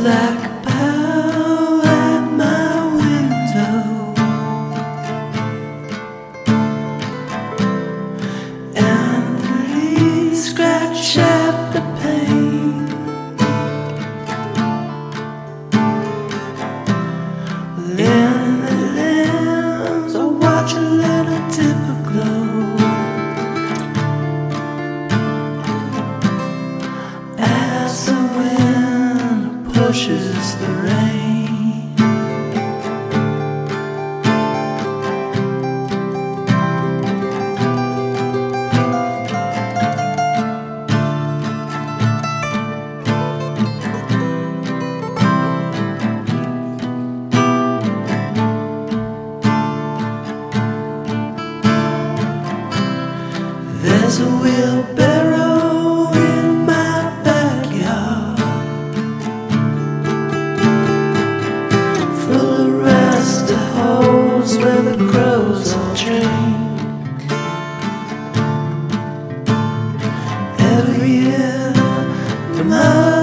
like a bow at my window, and the leaves scratch at the pane. In the lens I watch a little tip of glow as the wind pushes the rain. There's a wheelbarrow in my backyard, full of rust of holes where the crows all drink. Every year from my